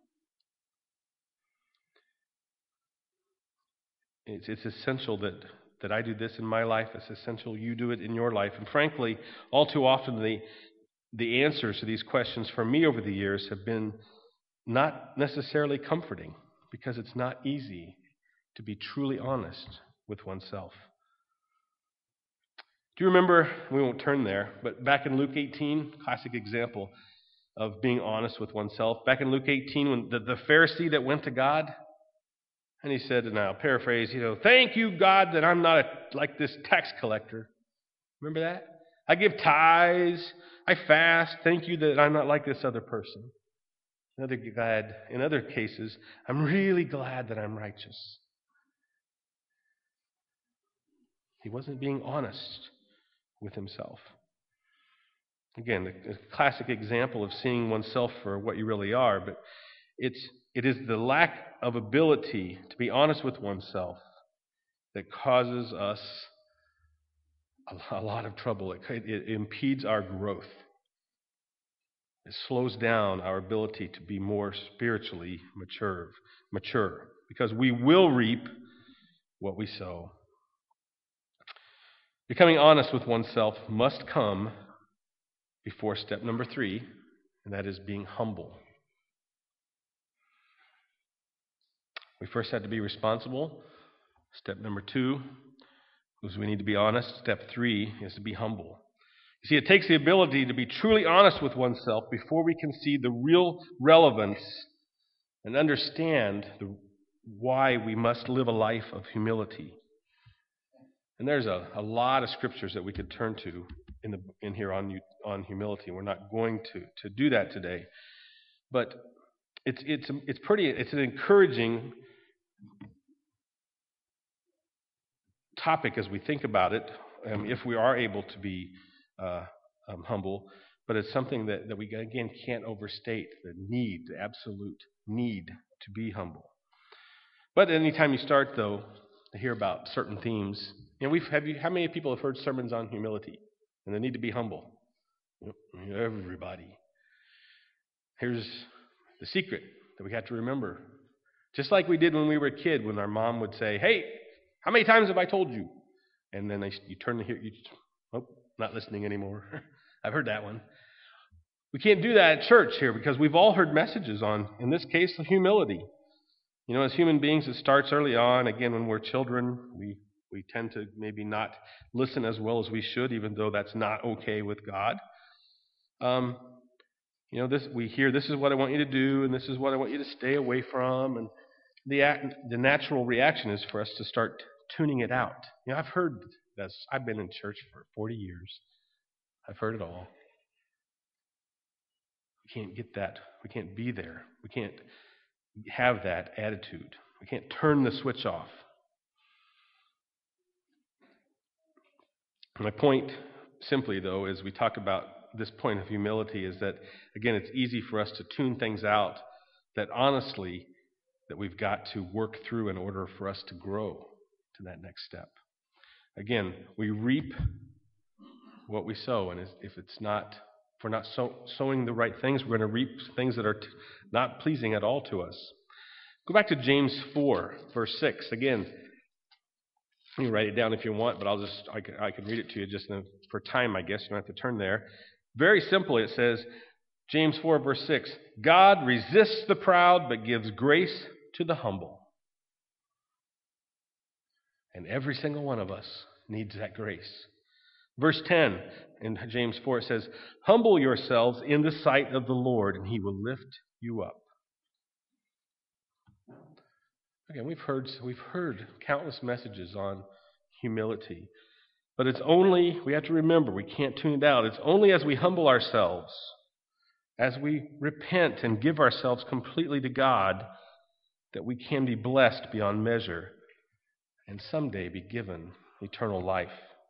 It's essential that I do this in my life. It's essential you do it in your life. And frankly, all too often the answers to these questions for me over the years have been not necessarily comforting, because it's not easy to be truly honest with oneself. Do you remember, we won't turn there, but back in Luke 18, classic example of being honest with oneself. Back in Luke 18, when the Pharisee that went to God, and he said, and I'll paraphrase, thank you, God, that I'm not like this tax collector. Remember that? I give tithes, I fast, thank you that I'm not like this other person. In other cases, I'm really glad that I'm righteous. He wasn't being honest with himself. Again, a classic example of seeing oneself for what you really are, but it is the lack of ability to be honest with oneself that causes us a lot of trouble. It impedes our growth. It slows down our ability to be more spiritually mature, because we will reap what we sow. Becoming honest with oneself must come before step number 3, and that is being humble. We first have to be responsible. Step number 2 is we need to be honest. Step 3 is to be humble. You see, it takes the ability to be truly honest with oneself before we can see the real relevance and understand why we must live a life of humility. And there's a lot of scriptures that we could turn to in here on humility. We're not going to do that today, but it's an encouraging topic as we think about it. If we are able to be humble, but it's something that we again can't overstate, the absolute need to be humble. But anytime you start, though, to hear about certain themes, how many people have heard sermons on humility and the need to be humble? Everybody. Here's the secret that we have to remember. Just like we did when we were a kid, when our mom would say, "Hey, how many times have I told you?" And then you turn to hear, not listening anymore. I've heard that one. We can't do that at church here, because we've all heard messages on, in this case, humility. As human beings, it starts early on. Again, when we're children, we tend to maybe not listen as well as we should, even though that's not okay with God. We hear, this is what I want you to do, and this is what I want you to stay away from. And the natural reaction is for us to start tuning it out. I've heard this. I've been in church for 40 years. I've heard it all. We can't get that. We can't be there. We can't have that attitude. We can't turn the switch off. My point, simply, though, as we talk about this point of humility, is that, again, it's easy for us to tune things out that honestly that we've got to work through in order for us to grow to that next step. Again, we reap what we sow, and if we're not sowing the right things, we're going to reap things that are not pleasing at all to us. Go back to James 4, verse 6. Again, you can write it down if you want, but I can read it to you just for time, I guess. You don't have to turn there. Very simply, it says, James 4, verse 6, God resists the proud, but gives grace to the humble. And every single one of us needs that grace. Verse 10 in James 4, it says, humble yourselves in the sight of the Lord, and he will lift you up. Again, we've heard countless messages on humility. But we have to remember, we can't tune it out. It's only as we humble ourselves, as we repent and give ourselves completely to God, that we can be blessed beyond measure and someday be given eternal life.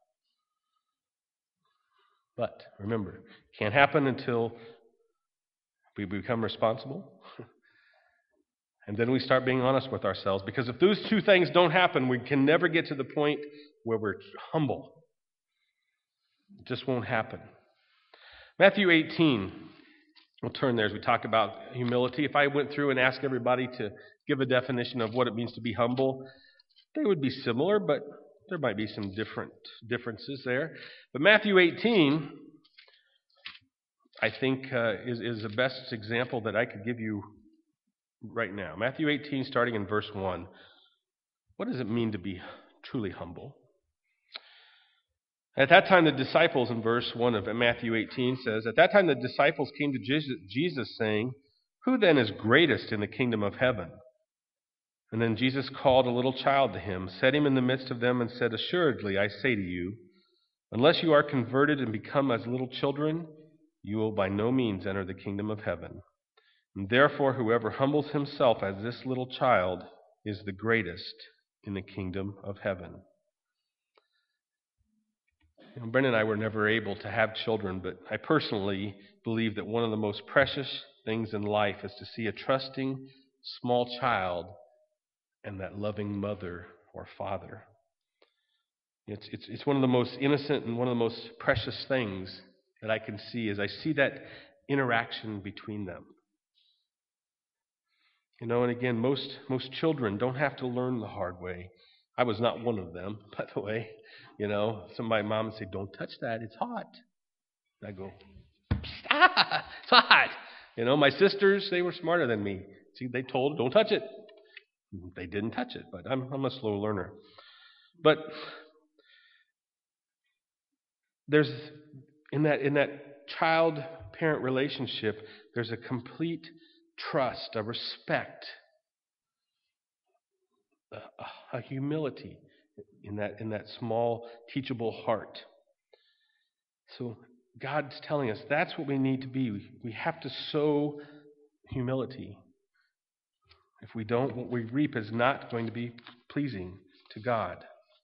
But remember, it can't happen until we become responsible. And then we start being honest with ourselves. Because if those two things don't happen, we can never get to the point where we're humble. It just won't happen. Matthew 18. We'll turn there as we talk about humility. If I went through and asked everybody to give a definition of what it means to be humble, they would be similar, but there might be some differences there. But Matthew 18, I think, is the best example that I could give you right now. Matthew 18, starting in verse 1. What does it mean to be truly humble? At that time, the disciples, in verse 1 of Matthew 18 says, at that time the disciples came to Jesus saying, who then is greatest in the kingdom of heaven? And then Jesus called a little child to him, set him in the midst of them, and said, assuredly, I say to you, unless you are converted and become as little children, you will by no means enter the kingdom of heaven. And therefore, whoever humbles himself as this little child is the greatest in the kingdom of heaven. Brenda and I were never able to have children, but I personally believe that one of the most precious things in life is to see a trusting small child and that loving mother or father. It's one of the most innocent and one of the most precious things that I can see as I see that interaction between them. And again, most children don't have to learn the hard way. I was not one of them, by the way. Some of my mom would say, don't touch that, it's hot. And I go, stop, it's hot. My sisters, they were smarter than me. See, they told, don't touch it. They didn't touch it, but I'm a slow learner. But there's, in that child-parent relationship, there's a complete trust, a respect, a humility in that small, teachable heart. So God's telling us that's what we need to be. We have to sow humility. If we don't, what we reap is not going to be pleasing to God.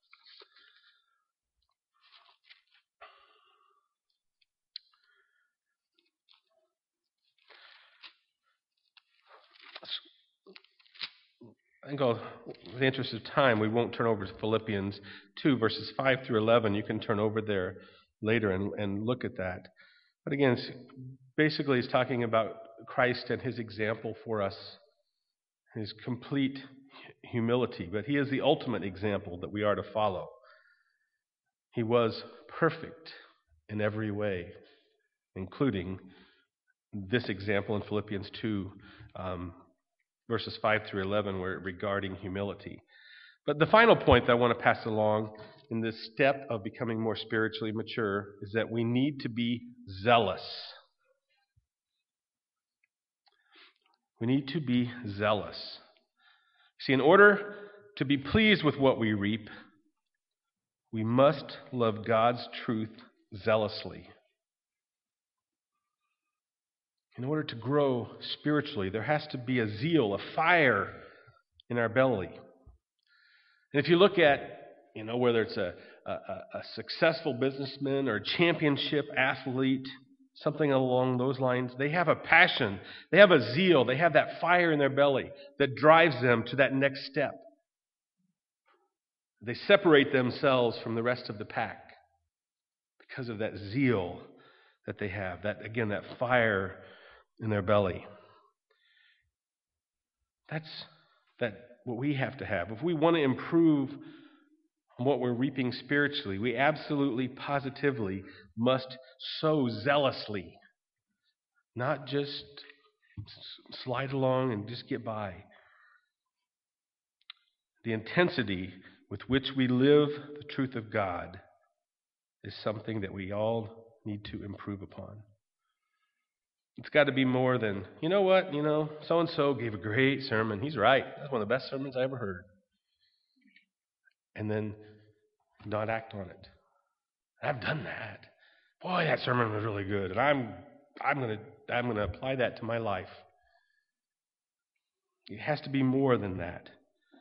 I think in the interest of time, we won't turn over to Philippians 2, verses 5 through 11. You can turn over there later and look at that. But again, basically he's talking about Christ and his example for us, his complete humility. But he is the ultimate example that we are to follow. He was perfect in every way, including this example in Philippians 2, verses 5 through 11, regarding humility. But the final point that I want to pass along in this step of becoming more spiritually mature is that we need to be zealous. We need to be zealous. See, in order to be pleased with what we reap, we must love God's truth zealously. In order to grow spiritually, there has to be a zeal, a fire in our belly. And if you look at, whether it's a successful businessman or a championship athlete, something along those lines. They have a passion. They have a zeal. They have that fire in their belly that drives them to that next step. They separate themselves from the rest of the pack because of that zeal that they have. That, again, that fire in their belly. That's what we have to have. If we want to improve on what we're reaping spiritually, we absolutely, positively must sow zealously. Not just slide along and just get by. The intensity with which we live the truth of God is something that we all need to improve upon. It's got to be more than, you know what, so-and-so gave a great sermon. He's right. That's one of the best sermons I ever heard. And then not act on it. I've done that. Boy, that sermon was really good. And I'm going to apply that to my life. It has to be more than that.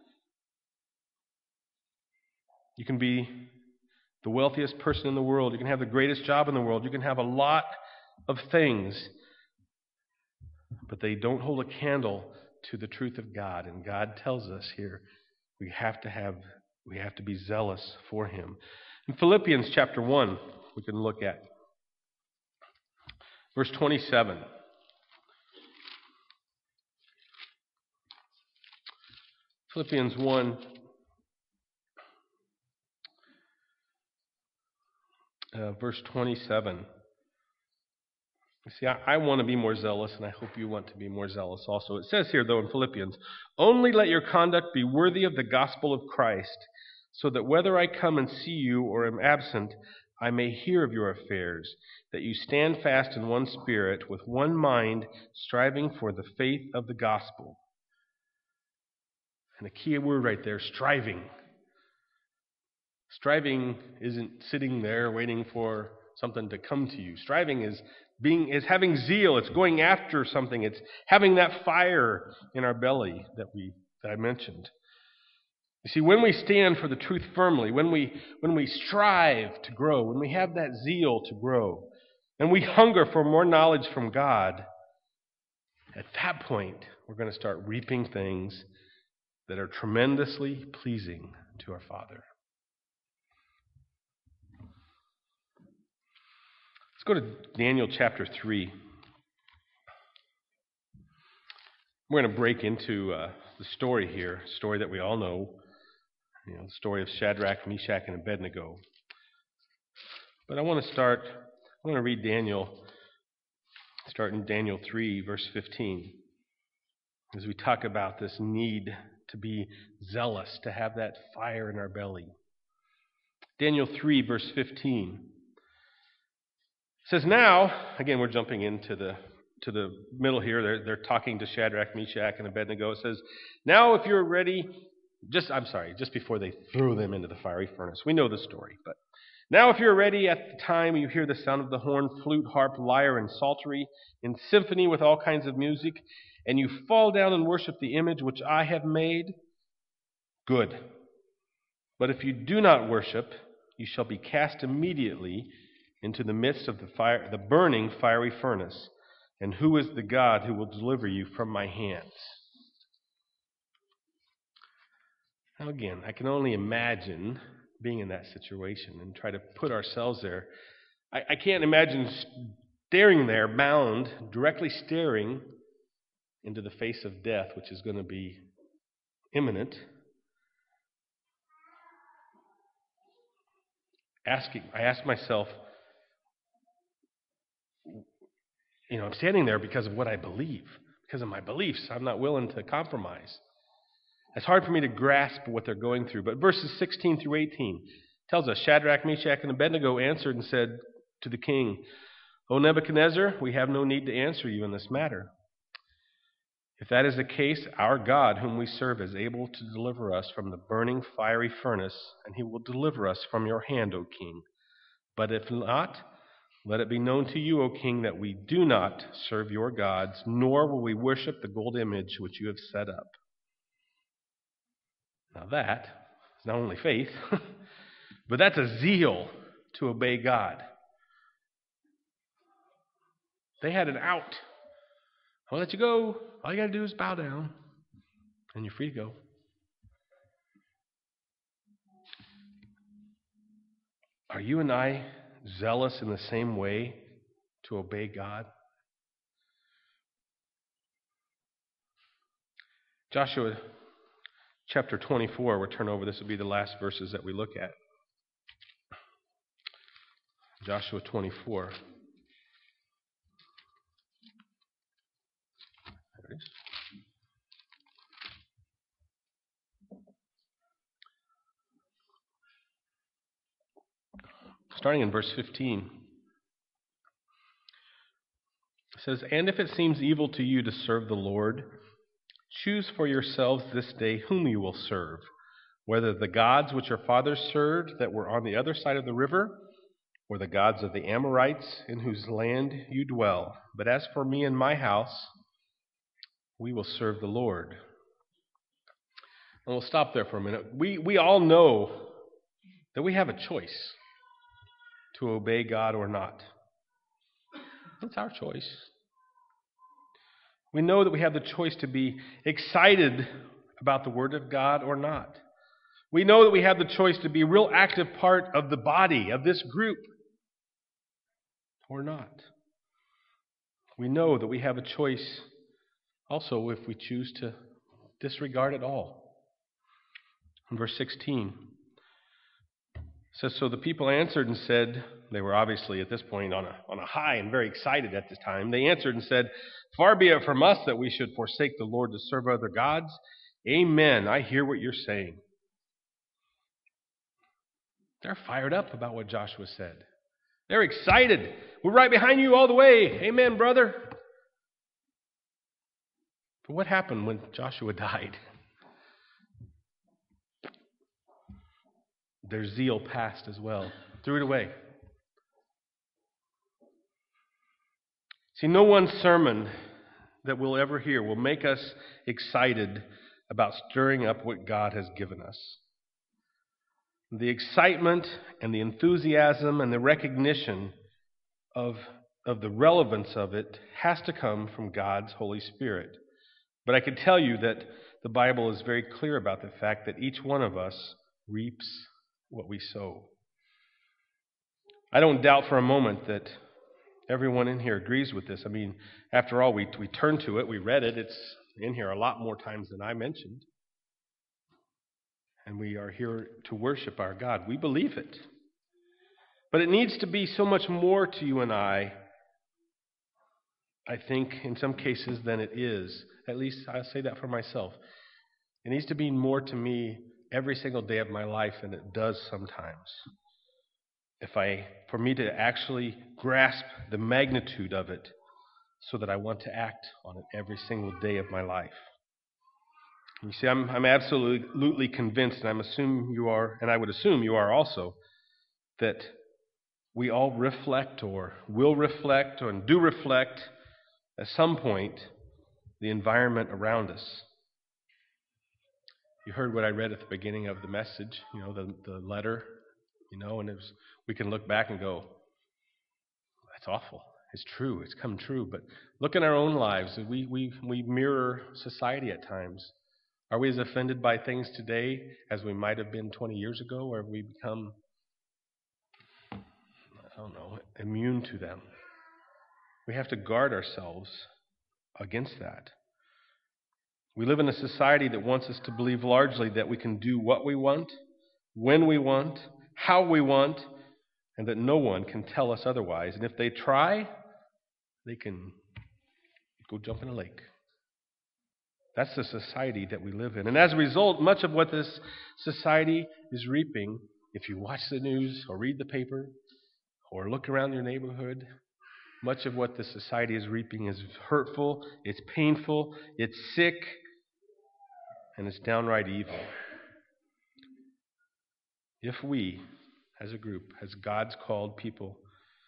You can be the wealthiest person in the world. You can have the greatest job in the world. You can have a lot of things, but they don't hold a candle to the truth of God. And God tells us here we have to be zealous for Him. In Philippians chapter 1, we can look at verse 27. Philippians 1, verse 27. You see, I want to be more zealous, and I hope you want to be more zealous also. It says here, though, in Philippians, "Only let your conduct be worthy of the gospel of Christ, so that whether I come and see you or am absent, I may hear of your affairs, that you stand fast in one spirit, with one mind, striving for the faith of the gospel." And a key word right there, striving. Striving isn't sitting there waiting for something to come to you. Striving is having zeal. It's going after something. It's having that fire in our belly that I mentioned. You see, when we stand for the truth firmly, when we strive to grow, when we have that zeal to grow, and we hunger for more knowledge from God, at that point, we're going to start reaping things that are tremendously pleasing to our Father. Let's go to Daniel chapter 3. We're going to break into the story here, a story that we all know, the story of Shadrach, Meshach, and Abednego. But I want to read Daniel, start in Daniel 3, verse 15, as we talk about this need to be zealous, to have that fire in our belly. Daniel 3, verse 15. It says, "Now," again, we're jumping into the middle here. They're talking to Shadrach, Meshach, and Abednego. It says, "Now, if you're ready," just before they threw them into the fiery furnace. We know the story, but "Now, if you're ready at the time you hear the sound of the horn, flute, harp, lyre, and psaltery, in symphony with all kinds of music, and you fall down and worship the image which I have made, good. But if you do not worship, you shall be cast immediately into the midst of the burning fiery furnace. And who is the God who will deliver you from my hands?" Now again, I can only imagine being in that situation and try to put ourselves there. I can't imagine staring there, bound, directly staring into the face of death, which is going to be imminent. I ask myself, I'm standing there because of what I believe, because of my beliefs. I'm not willing to compromise. It's hard for me to grasp what they're going through. But verses 16 through 18 tells us, "Shadrach, Meshach, and Abednego answered and said to the king, 'O Nebuchadnezzar, we have no need to answer you in this matter. If that is the case, our God, whom we serve, is able to deliver us from the burning fiery furnace, and He will deliver us from your hand, O king. But if not, let it be known to you, O king, that we do not serve your gods, nor will we worship the gold image which you have set up.'" Now that is not only faith, but that's a zeal to obey God. They had an out. I'll let you go. All you got to do is bow down, and you're free to go. Are you and I zealous in the same way to obey God? Joshua chapter 24, we'll turn over. This will be the last verses that we look at. Joshua 24. There it is. Starting in verse 15. It says, "And if it seems evil to you to serve the Lord, choose for yourselves this day whom you will serve, whether the gods which your fathers served that were on the other side of the river, or the gods of the Amorites in whose land you dwell. But as for me and my house, we will serve the Lord." And we'll stop there for a minute. We all know that we have a choice to obey God or not. It's our choice. We know that we have the choice to be excited about the Word of God or not. We know that we have the choice to be a real active part of the body of this group or not. We know that we have a choice also if we choose to disregard it all. In verse 16, it says, "So the people answered and said," they were obviously at this point on a high and very excited at this time. They answered and said, "Far be it from us that we should forsake the Lord to serve other gods. Amen, I hear what you're saying." They're fired up about what Joshua said. They're excited. "We're right behind you all the way. Amen, brother." But what happened when Joshua died? Their zeal passed as well. Threw it away. See, no one sermon that we'll ever hear will make us excited about stirring up what God has given us. The excitement and the enthusiasm and the recognition of the relevance of it has to come from God's Holy Spirit. But I can tell you that the Bible is very clear about the fact that each one of us reaps what we sow. I don't doubt for a moment that everyone in here agrees with this. I mean, after all, we turned to it, we read it. It's in here a lot more times than I mentioned. And we are here to worship our God. We believe it. But it needs to be so much more to you and I think, in some cases than it is. At least I'll say that for myself. It needs to be more to me every single day of my life than it does sometimes. For me to actually grasp the magnitude of it so that I want to act on it every single day of my life. You see, I'm absolutely convinced, and I would assume you are also, that we all reflect or will reflect or do reflect at some point the environment around us. You heard what I read at the beginning of the message, the letter, and we can look back and go, that's awful. It's true. It's come true. But look in our own lives. We mirror society at times. Are we as offended by things today as we might have been 20 years ago, or have we become, immune to them? We have to guard ourselves against that. We live in a society that wants us to believe largely that we can do what we want, when we want, how we want, and that no one can tell us otherwise. And if they try, they can go jump in a lake. That's the society that we live in. And as a result, much of what this society is reaping, if you watch the news or read the paper or look around your neighborhood, much of what this society is reaping is hurtful, it's painful, it's sick, and it's downright evil. If we, as a group, as God's called people,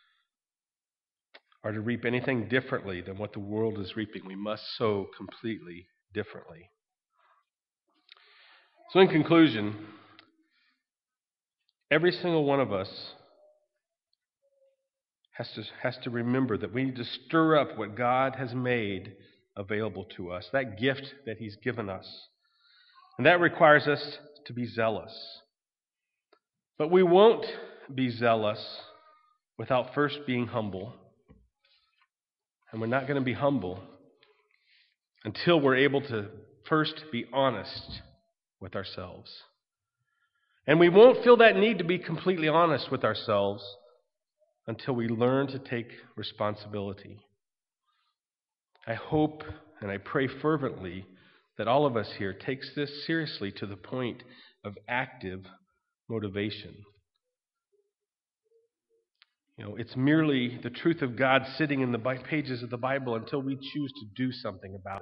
are to reap anything differently than what the world is reaping, we must sow completely differently. So in conclusion, every single one of us has to remember that we need to stir up what God has made available to us, that gift that He's given us. And that requires us to be zealous. But we won't be zealous without first being humble. And we're not going to be humble until we're able to first be honest with ourselves. And we won't feel that need to be completely honest with ourselves until we learn to take responsibility. I hope and I pray fervently that all of us here takes this seriously to the point of active motivation. It's merely the truth of God sitting in the pages of the Bible until we choose to do something about it.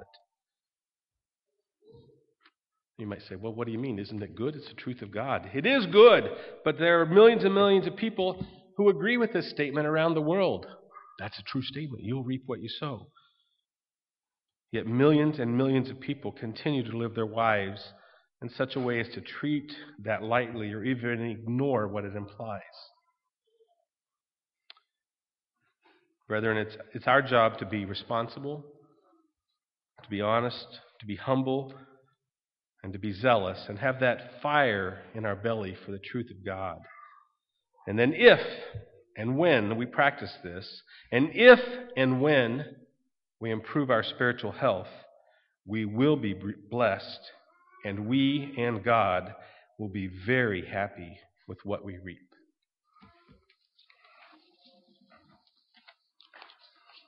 You might say, well, what do you mean? Isn't it good? It's the truth of God. It is good, but there are millions and millions of people who agree with this statement around the world. That's a true statement. You'll reap what you sow. Yet millions and millions of people continue to live their lives in such a way as to treat that lightly or even ignore what it implies. Brethren, it's our job to be responsible, to be honest, to be humble, and to be zealous, and have that fire in our belly for the truth of God. And then if and when we practice this, and if and when we improve our spiritual health, we will be blessed, and we and God will be very happy with what we reap.